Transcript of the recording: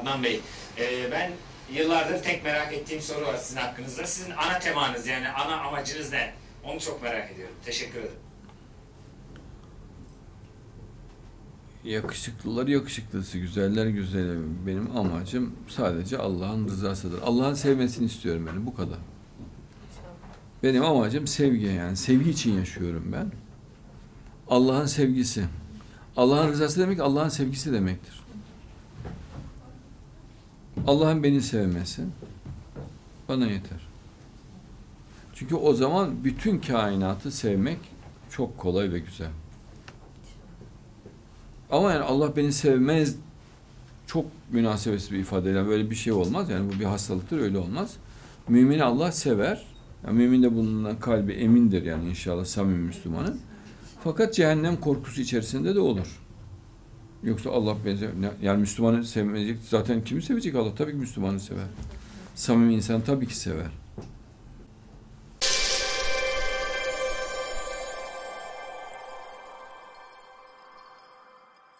Adnan Bey, ben yıllardır tek merak ettiğim soru var sizin hakkınızda. Sizin ana temanız, yani ana amacınız ne? Onu çok merak ediyorum. Teşekkür ederim. Yakışıklılar yakışıklısı, güzeller güzeli. Benim amacım sadece Allah'ın rızasıdır. Allah'ın sevmesini istiyorum benim, bu kadar. Benim amacım sevgi, yani sevgi için yaşıyorum ben. Allah'ın sevgisi. Allah'ın rızası demek Allah'ın sevgisi demektir. Allah'ın beni sevmesi bana yeter. Çünkü o zaman bütün kainatı sevmek çok kolay ve güzel. Ama yani Allah beni sevmez çok münasebetsiz bir ifadeyle böyle bir şey olmaz. Yani bu bir hastalıktır, öyle olmaz. Mümini Allah sever. Yani mümin de bundan kalbi emindir, yani inşallah samimi Müslümanın. Fakat cehennem korkusu içerisinde de olur. Yoksa Allah beni yani Müslümanı sevmeyecek, zaten kimi sevecek Allah? Tabii ki Müslümanı sever. Samimi insan tabii ki sever.